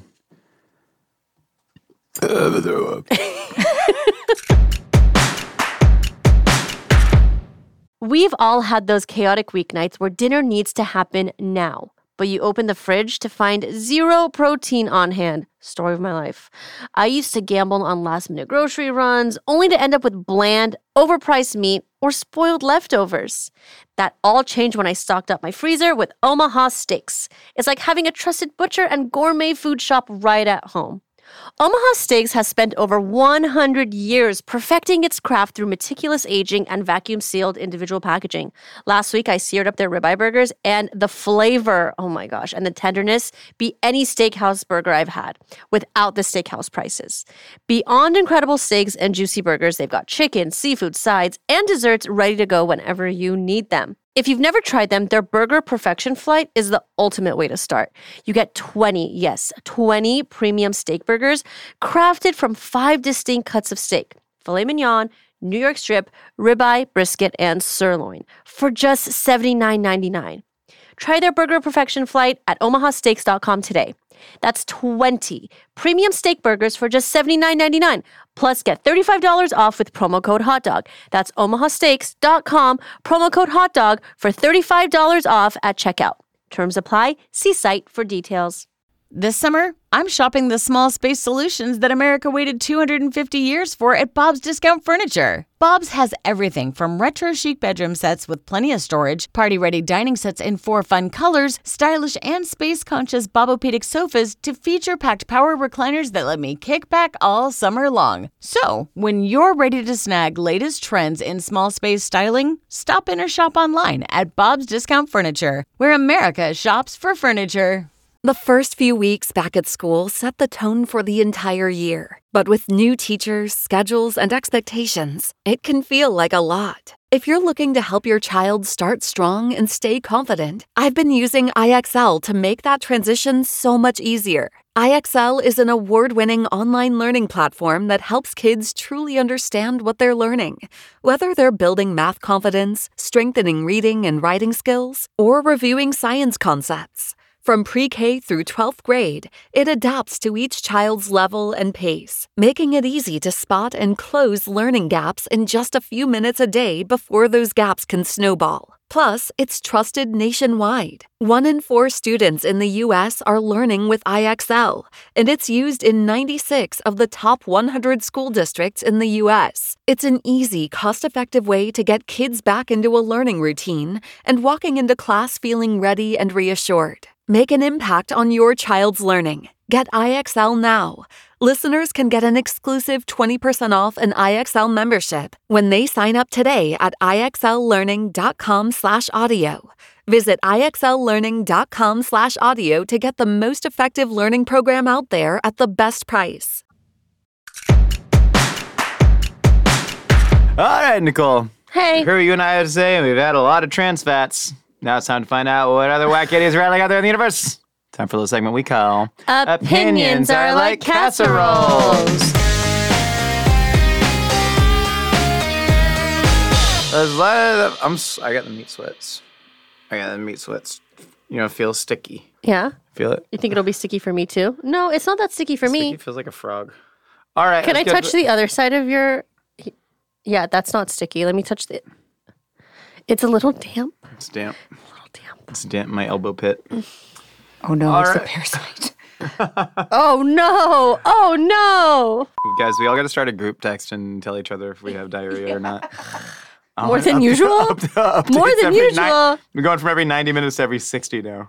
We've all had those chaotic weeknights where dinner needs to happen now, but you open the fridge to find zero protein on hand. Story of my life. I used to gamble on last-minute grocery runs, only to end up with bland, overpriced meat or spoiled leftovers. That all changed when I stocked up my freezer with Omaha Steaks. It's like having a trusted butcher and gourmet food shop right at home. Omaha Steaks has spent over 100 years perfecting its craft through meticulous aging and vacuum-sealed individual packaging. Last week, I seared up their ribeye burgers, and the flavor, oh my gosh, and the tenderness beat any steakhouse burger I've had without the steakhouse prices. Beyond incredible steaks and juicy burgers, they've got chicken, seafood, sides, and desserts ready to go whenever you need them. If you've never tried them, their Burger Perfection Flight is the ultimate way to start. You get 20 premium steak burgers crafted from 5 distinct cuts of steak: filet mignon, New York strip, ribeye, brisket, and sirloin for just $79.99. Try their Burger Perfection Flight at omahasteaks.com today. That's 20 premium steak burgers for just $79.99. Plus, get $35 off with promo code HOTDOG. That's omahasteaks.com, promo code HOTDOG for $35 off at checkout. Terms apply. See site for details. This summer, I'm shopping the small space solutions that America waited 250 years for at Bob's Discount Furniture. Bob's has everything from retro chic bedroom sets with plenty of storage, party-ready dining sets in 4 fun colors, stylish and space-conscious Bobopedic sofas, to feature-packed power recliners that let me kick back all summer long. So, when you're ready to snag latest trends in small space styling, stop in or shop online at Bob's Discount Furniture, where America shops for furniture. The first few weeks back at school set the tone for the entire year. But with new teachers, schedules, and expectations, it can feel like a lot. If you're looking to help your child start strong and stay confident, I've been using IXL to make that transition so much easier. IXL is an award-winning online learning platform that helps kids truly understand what they're learning. Whether they're building math confidence, strengthening reading and writing skills, or reviewing science concepts. From pre-K through 12th grade, it adapts to each child's level and pace, making it easy to spot and close learning gaps in just a few minutes a day before those gaps can snowball. Plus, it's trusted nationwide. 1 in 4 students in the U.S. are learning with IXL, and it's used in 96 of the top 100 school districts in the U.S. It's an easy, cost-effective way to get kids back into a learning routine and walking into class feeling ready and reassured. Make an impact on your child's learning. Get IXL now. Listeners can get an exclusive 20% off an IXL membership when they sign up today at IXLlearning.com/audio. Visit IXLlearning.com/audio to get the most effective learning program out there at the best price. All right, Nicole. Hey. Here you and I are saying we've had a lot of trans fats. Now it's time to find out what other wack idiots are rattling out there in the universe. Time for the segment we call Opinions Are Like Casseroles. I got the meat sweats. You know, it feels sticky. Yeah? Feel it? You think it'll be sticky for me too? No, it's not that sticky for me. Sticky feels like a frog. All right. Can I touch the other side of your... Yeah, that's not sticky. Let me touch the... It's a little damp. It's damp. A little damp. It's damp in my elbow pit. Oh no, All it's right. the parasite. Oh no! Oh no! Guys, we all got to start a group text and tell each other if we have diarrhea or not. More than usual? More than usual. We're going from every 90 minutes to every 60 now.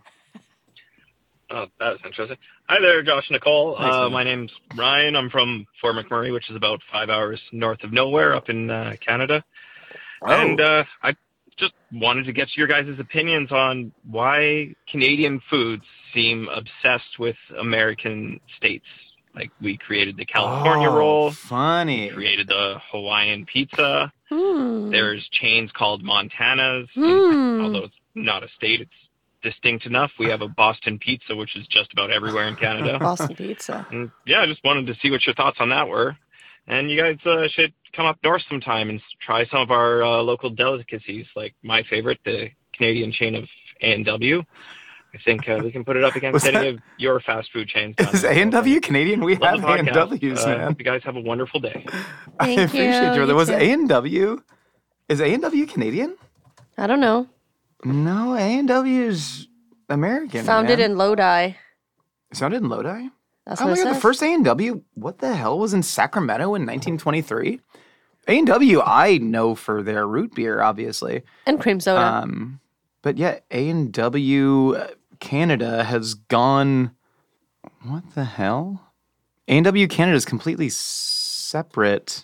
Oh, that was interesting. Hi there, Josh and Nicole. Thanks, man. My name's Ryan. I'm from Fort McMurray, which is about 5 hours north of nowhere up in Canada. Oh. And I just wanted to get your guys' opinions on why Canadian foods seem obsessed with American states. Like, we created the California roll. Funny. Created the Hawaiian pizza. Hmm. There's chains called Montana's. Hmm. Although it's not a state, it's distinct enough. We have a Boston pizza, which is just about everywhere in Canada. Boston pizza. And yeah, I just wanted to see what your thoughts on that were. And you guys should come up north sometime and try some of our local delicacies, like my favorite, the Canadian chain of A&W. I think we can put it up against any of your fast food chains. Is A&W Canadian? We Love have the podcast. A&Ws, man. Hope you guys have a wonderful day. I Thank appreciate you. you. There was too. A&W. Is A&W Canadian? I don't know. No, A&W is American. Founded man. in Lodi. Sounded in Lodi? That's Oh what my it god, the says. first A&W, what the hell, was in Sacramento in 1923? A&W, I know for their root beer, obviously. And cream soda. But yeah, A&W Canada has gone, what the hell? A&W Canada is completely separate.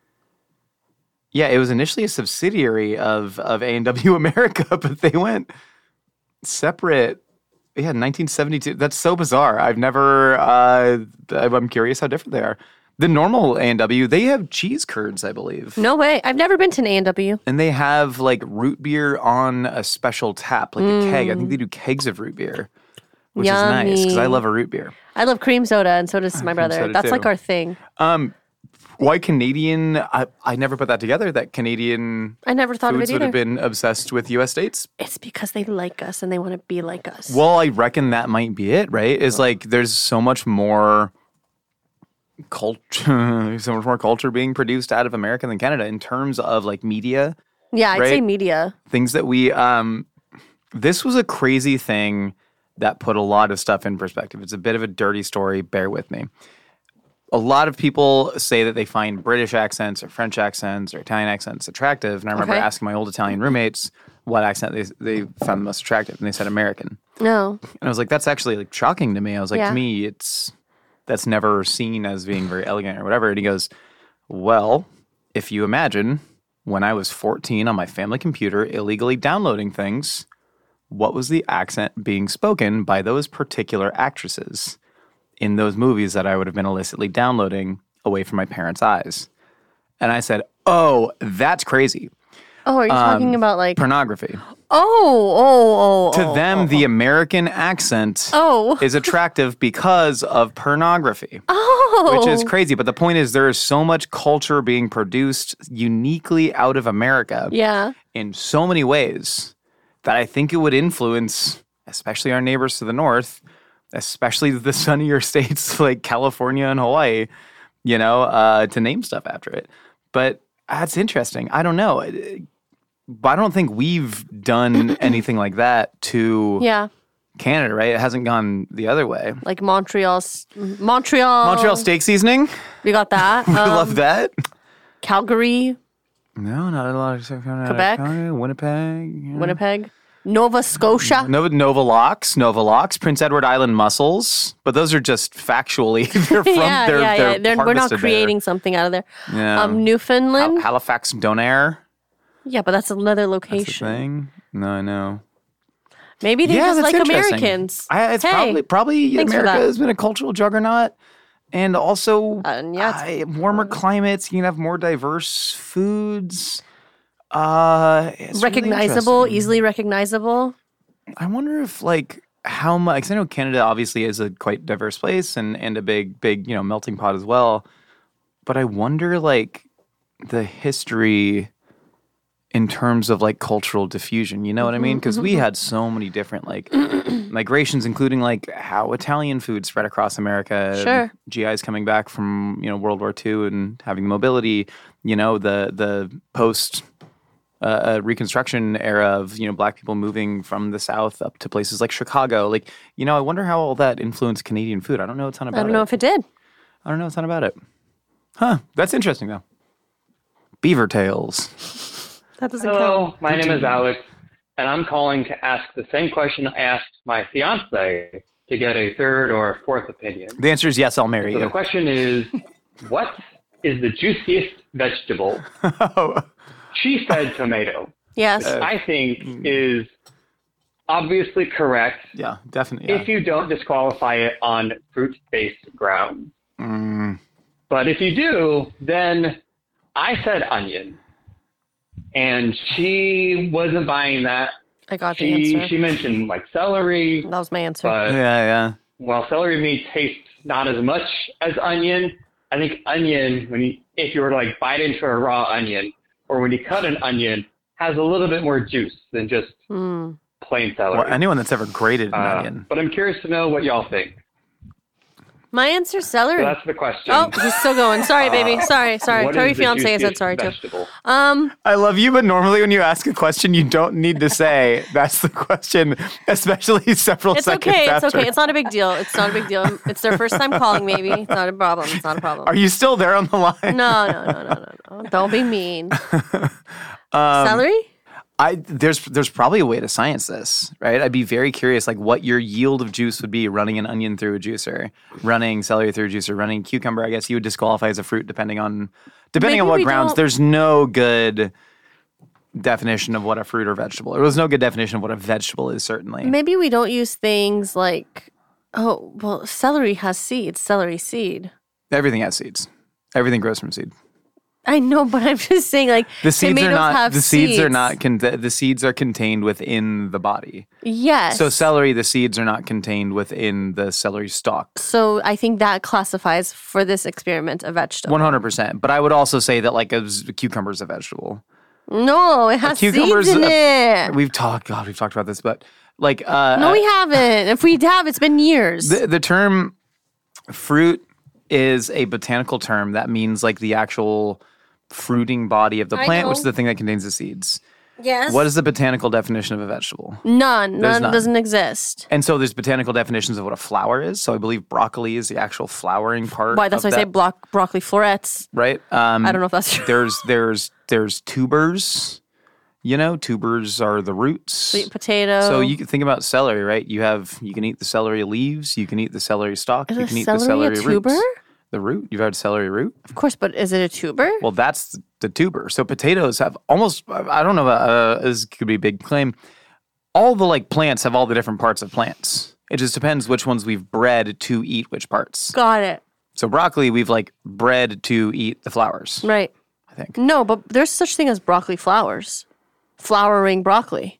Yeah, it was initially a subsidiary of A&W America, but they went separate. Yeah, 1972. That's so bizarre. I've never, I'm curious how different they are. The normal A&W, they have cheese curds, I believe. No way. I've never been to an A&W. And they have like root beer on a special tap, like a keg. I think they do kegs of root beer, which is nice because I Yummy. love a root beer. I love cream soda, and so does my brother. soda That's too. like our thing. Why Canadian? I never put that together, that Canadian I never thought of foods it would have either. been obsessed with U.S. states. It's because they like us and they want to be like us. Well, I reckon that might be it, right? Is like there's so much more culture, so much more culture being produced out of America than Canada in terms of like media, yeah, I'd say right? media. things that we. This was a crazy thing that put a lot of stuff in perspective. It's a bit of a dirty story. Bear with me. A lot of people say that they find British accents or French accents or Italian accents attractive. And I remember Okay. asking my old Italian roommates what accent they found the most attractive. And they said American. No. And I was like, that's actually like shocking to me. I was like, Yeah. to me, that's never seen as being very elegant or whatever. And he goes, well, if you imagine when I was 14 on my family computer illegally downloading things, what was the accent being spoken by those particular actresses in those movies that I would have been illicitly downloading away from my parents' eyes? And I said, oh, that's crazy. Oh, are you talking about like? Pornography. To To them, the American accent Oh. is attractive because of pornography, which is crazy. But the point is, there is so much culture being produced uniquely out of America Yeah. in so many ways that I think it would influence, especially our neighbors to the north, especially the sunnier states like California and Hawaii, to name stuff after it. But that's interesting. I don't know. But I don't think we've done anything like that to Yeah. Canada, right? It hasn't gone the other way. Like Montreal. Montreal steak seasoning. We got that. We love that. Calgary, No, not a lot of stuff. Quebec? Winnipeg. Yeah. Winnipeg, Nova Scotia. Novalox, Prince Edward Island mussels. But those are just factually, they're from, they're We're not harvested creating something out of there. there. Yeah. Newfoundland. Halifax Donair. Yeah, but that's another That's the location. thing. No, I know. Maybe they just that's like interesting. Americans. It's Hey, probably thanks for America that. has been a cultural juggernaut, and also yeah, it's- warmer climates. You can have more diverse foods. It's really recognizable, interesting. easily recognizable. I wonder if like how much, because I know Canada obviously is a quite diverse place and a big, melting pot as well. But I wonder, like, the history in terms of, like, cultural diffusion, you know what I mean? Because we had so many different, like, migrations, including, like, how Italian food spread across America. Sure. GIs coming back from, World War II and having mobility, the post Reconstruction era of, Black people moving from the South up to places like Chicago. Like, I wonder how all that influenced Canadian food. I don't know a ton about it. I don't know if it did. I don't know a ton about it. Huh. That's interesting, though. Beaver tails. That doesn't Hello, count. my name is Alex, and I'm calling to ask the same question I asked my fiance to get a third or fourth opinion. The answer is yes, I'll marry So the you. question is, what is the juiciest vegetable? She said tomato. Yes. I think is obviously correct Yeah, definitely. Yeah. if you don't disqualify it on fruit-based grounds. But if you do, then I said onion. And she wasn't buying that. I got the answer. She mentioned like celery, That was my answer. but Yeah. while celery may taste not as much as onion, I think onion, if you were to like bite into a raw onion, or when you cut an onion, has a little bit more juice than just plain celery. Well, anyone that's ever grated an onion. But I'm curious to know what y'all think. My answer's celery. So that's the question. Oh, he's still going. Sorry, baby. Sorry. What Tell is your the fiance I said juiciest sorry too. vegetable? I love you, but normally when you ask a question, you don't need to say that's the question, especially several It's seconds okay. after. It's okay. It's not a big deal. It's not a big deal. It's their first time calling, maybe. It's not a problem. It's not a problem. Are you still there on the line? No. Don't be mean. Celery? There's probably a way to science this, right? I'd be very curious, like what your yield of juice would be running an onion through a juicer, running celery through a juicer, running cucumber. I guess you would disqualify as a fruit depending on Maybe what we grounds. don't- There's no good definition of what a fruit or vegetable. There's no good definition of what a vegetable is. Certainly, Maybe we don't use things like, celery has seeds, celery seed. everything has seeds. Everything grows from seed. I know, but I'm just saying, like, The seeds tomatoes are not. have The seeds are seeds. not. The seeds are contained within the body. Yes. So celery, the seeds are not contained within the celery stalk. So I think that classifies for this experiment a vegetable. 100%. But I would also say that like a cucumber is a vegetable. No, it has seeds in it. We've talked about this, but like No, we haven't. If we have, it's been years. the term fruit is a botanical term that means like the actual fruiting body of the I plant, know. which is the thing that contains the seeds. Yes. What is the botanical definition of a vegetable? None. There's None none. doesn't exist. And so there's botanical definitions of what a flower is. So I believe broccoli is the actual flowering part. Why? That's why of I say that, broccoli florets. right? I don't know if that's true. There's tubers. Tubers are the roots. Sweet potato. So you can think about celery, right? You can eat the celery leaves, you can eat the celery stalk, Is you a can eat the celery celery a tuber? roots. The root. You've had celery root? Of course, but is it a tuber? Well, that's the tuber. So potatoes have almost, I don't know, this could be a big claim. All the like plants have all the different parts of plants. It just depends which ones we've bred to eat which parts. Got it. So broccoli, we've like bred to eat the flowers, Right. I think. No, but there's such thing as broccoli flowers. Flowering broccoli.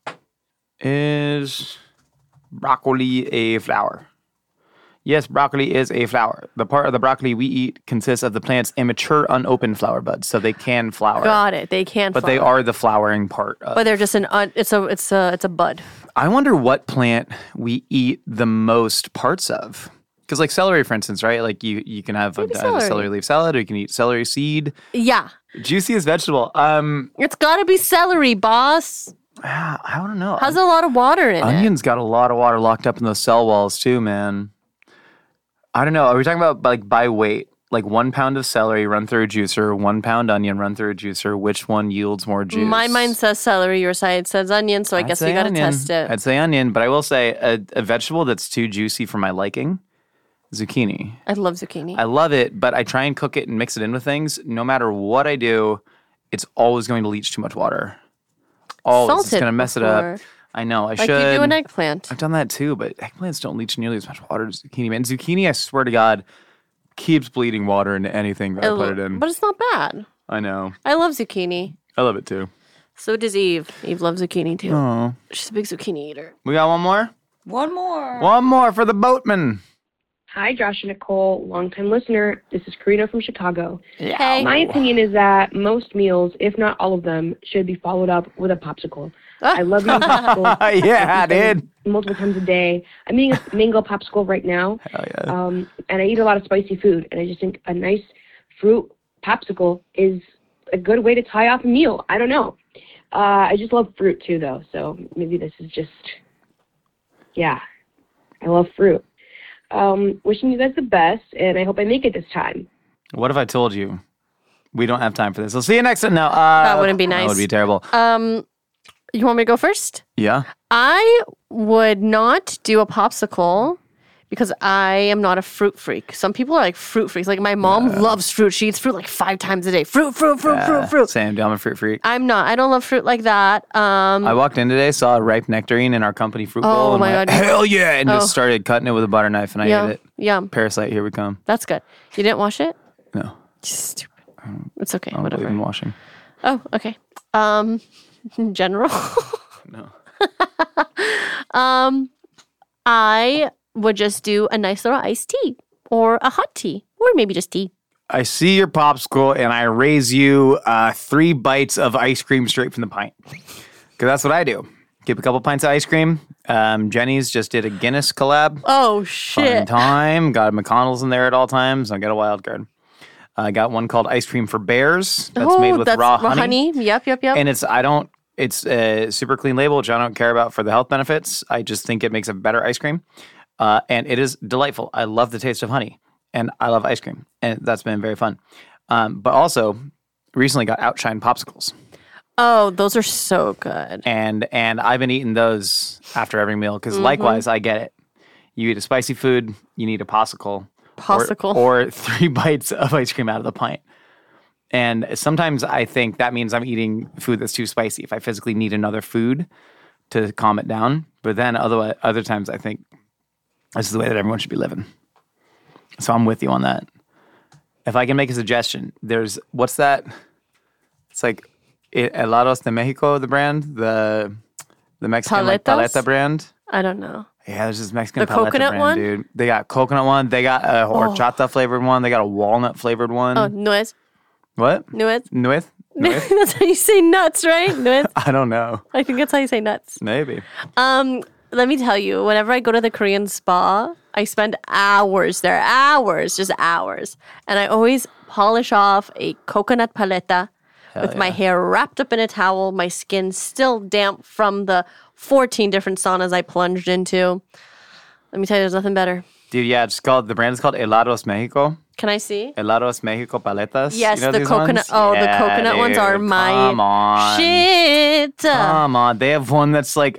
Is broccoli a flower? Yes, broccoli is a flower. The part of the broccoli we eat consists of the plant's immature, unopened flower buds, so they can flower. Got it. They can But flower. they are the flowering part of. But they're just it's a bud. I wonder what plant we eat the most parts of. Because like celery, for instance, right? Like you can have a celery. celery leaf salad, or you can eat celery seed. Yeah. Juiciest vegetable. It's gotta be celery, boss. I don't know. Has a lot of water in it. Onion's got a lot of water locked up in those cell walls too, man. I don't know. Are we talking about like by weight? Like 1 pound of celery run through a juicer, 1 pound onion run through a juicer. Which one yields more juice? My mind says celery, your side says onion, so I I'd guess say we gotta onion. test it. I'd say onion, but I will say a vegetable that's too juicy for my liking, zucchini. I love zucchini. I love it, but I try and cook it and mix it in with things. No matter what I do, it's always going to leach too much water. Always. It's Salted going to mess it before. up. I know. I like should. you do an eggplant. I've done that too, but eggplants don't leach nearly as much water as zucchini. Man, zucchini, I swear to God, keeps bleeding water into anything that I put it in. But it's not bad. I know. I love zucchini. I love it too. So does Eve. Eve loves zucchini too. Oh. She's a big zucchini eater. We got one more? One more. One more for the boatman. Hi, Josh and Nicole, longtime listener. This is Karina from Chicago. Hey. My opinion is that most meals, if not all of them, should be followed up with a popsicle. I love eating popsicles. Yeah, dude. Multiple times a day. I'm eating a mango popsicle right now. Hell yeah. And I eat a lot of spicy food. And I just think a nice fruit popsicle is a good way to tie off a meal. I don't know. I just love fruit too, though. So maybe this is just, I love fruit. Wishing you guys the best, and I hope I make it this time. What if I told you we don't have time for this? I'll see you next time. No, That wouldn't be nice. That would be terrible. You want me to go first? Yeah. I would not do a popsicle because I am not a fruit freak. Some people are like fruit freaks. Like my mom loves fruit. She eats fruit like 5 times a day. Fruit. Same. I'm a fruit freak. I'm not. I don't love fruit like that. I walked in today, saw a ripe nectarine in our company fruit bowl. Oh and my went, God. hell yeah! And just started cutting it with a butter knife, and I ate it. Yeah. Parasite, here we come. That's good. You didn't wash it? No. Stupid. It's okay. I don't Whatever. believe in washing. Oh, okay. In general. No. I would just do a nice little iced tea or a hot tea or maybe just tea. I see your popsicle, and I raise you 3 bites of ice cream straight from the pint. Because that's what I do. Keep a couple pints of ice cream. Jenny's just did a Guinness collab. Oh, Fun shit. time. Got McConnell's in there at all times. I got a wild card. I got one called Ice Cream for Bears. That's made with raw honey. Yep. And it's a super clean label, which I don't care about for the health benefits. I just think it makes a better ice cream. And it is delightful. I love the taste of honey. And I love ice cream. And that's been very fun. But also, recently got Outshine popsicles. Oh, those are so good. And I've been eating those after every meal because likewise, I get it. You eat a spicy food, you need a popsicle. Or 3 bites of ice cream out of the pint. And sometimes I think that means I'm eating food that's too spicy if I physically need another food to calm it down. But then other times I think this is the way that everyone should be living. So I'm with you on that. If I can make a suggestion, what's that? It's like Helados de Mexico, the brand, the Mexican like paleta brand. I don't know. Yeah, there's this Mexican The paleta coconut brand, one? dude. They got coconut one. They got a horchata flavored one. They got a walnut flavored one. Oh, nuez. What? Nuez. Nuez? That's how you say nuts, right? Nuez. I don't know. I think that's how you say nuts. Maybe. Let me tell you, whenever I go to the Korean spa, I spend hours there. Just hours. And I always polish off a coconut paleta with my hair wrapped up in a towel, my skin still damp from the 14 different saunas I plunged into. Let me tell you, there's nothing better. Dude, yeah, the brand is called Helados Mexico. Can I see? Helados Mexico paletas. Yes, you know the these coconut. ones? Oh, yeah, the coconut ones are dude, my come on. shit. Come on. They have one that's like,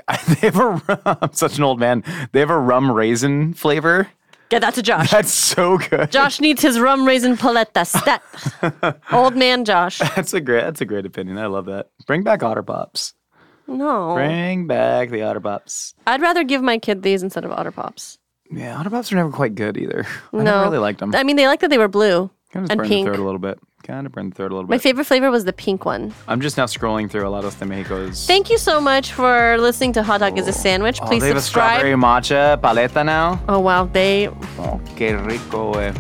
I'm such an old man. They have a rum raisin flavor. Get that to Josh. That's so good. Josh needs his rum raisin paleta. Stat. Old man Josh. That's a great opinion. I love that. Bring back Otter Pops. No. Bring back the Otter Pops. I'd rather give my kid these instead of Otter Pops. Yeah, Otter Pops are never quite good either. I No. never really liked them. I mean, they like that they were blue Kind of and burned pink. the throat a little bit. My favorite flavor was the pink one. I'm just now scrolling through Helados de Mexico's. Thank you so much for listening to Hot Dog is a Sandwich. Please they have a strawberry subscribe. matcha paleta now. Oh, wow. Oh, que rico, eh.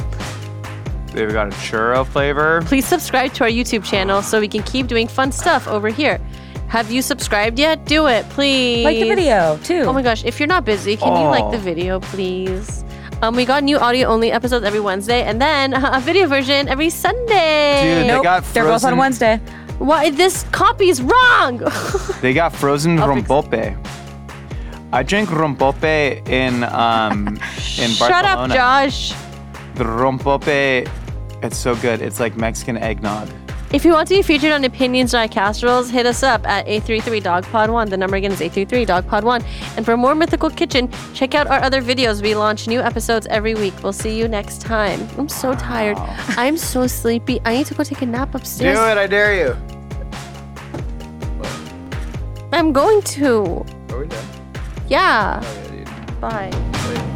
They've got a churro flavor. Please subscribe to our YouTube channel so we can keep doing fun stuff over here. Have you subscribed yet? Do it, please. Like the video, too. Oh my gosh, if you're not busy, can you like the video, please? We got new audio-only episodes every Wednesday, and then a video version every Sunday. Dude, Nope, they're both on Wednesday. Why? This copy's wrong. They got frozen I'll fix rompope. I drink rompope in Barcelona. Shut up, Josh. The rompope, it's so good. It's like Mexican eggnog. If you want to be featured on Opinions Dry Casseroles, hit us up at 833-DOG-POD1. The number again is 833-DOG-POD1. And for more Mythical Kitchen, check out our other videos. We launch new episodes every week. We'll see you next time. I'm so tired. I'm so sleepy. I need to go take a nap upstairs. Do it, I dare you. I'm going to. Are we done? Yeah. Oh, yeah, dude. Bye. Wait.